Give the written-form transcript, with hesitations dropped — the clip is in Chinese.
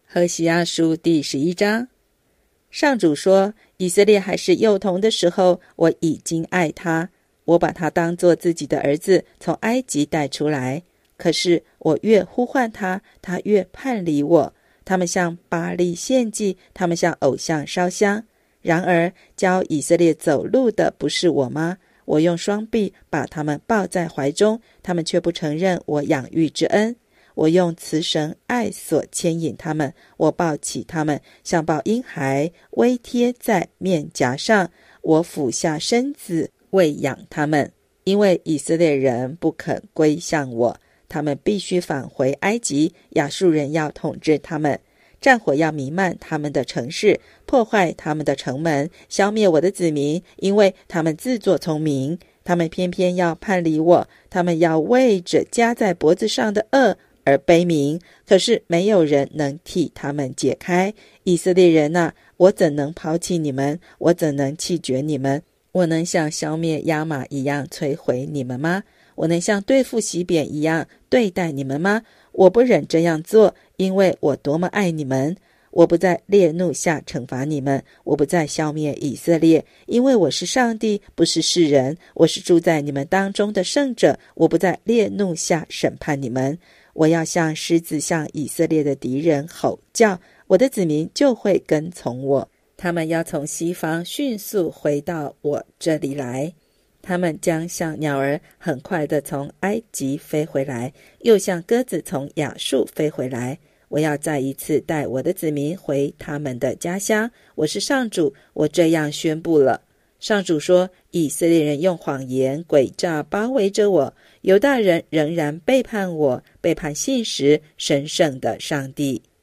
何西阿书第11章。上主说，以色列还是幼童的时候，我已经爱他，我把他当作自己的儿子从埃及带出来。可是我越呼唤他，他越叛离我。他们向巴力献祭，他们向偶像烧香。然而教以色列走路的不是我吗？我用双臂把他们抱在怀中，他们却不承认我养育之恩。我用慈绳爱所牵引他们，我抱起他们，像抱婴孩，微贴在面颊上。我俯下身子喂养他们，因为以色列人不肯归向我，他们必须返回埃及。亚述人要统治他们，战火要弥漫他们的城市，破坏他们的城门，消灭我的子民，因为他们自作聪明。他们偏偏要叛离我，他们要为着加在脖子上的恶而悲鸣，可是没有人能替他们解开。以色列人啊，我怎能抛弃你们？我怎能弃绝你们？我能像消灭亚玛一样摧毁你们吗？我能像对付西扁一样对待你们吗？我不忍这样做，因为我多么爱你们。我不在烈怒下惩罚你们，我不再消灭以色列，因为我是上帝，不是世人。我是住在你们当中的圣者，我不在烈怒下审判你们。我要像狮子向以色列的敌人吼叫，我的子民就会跟从我。他们要从西方迅速回到我这里来，他们将像鸟儿很快地从埃及飞回来，又像鸽子从亚述飞回来。我要再一次带我的子民回他们的家乡。我是上主，我这样宣布了。上主说，以色列人用谎言诡诈包围着我，犹大人仍然背叛我，背叛信实神圣的上帝。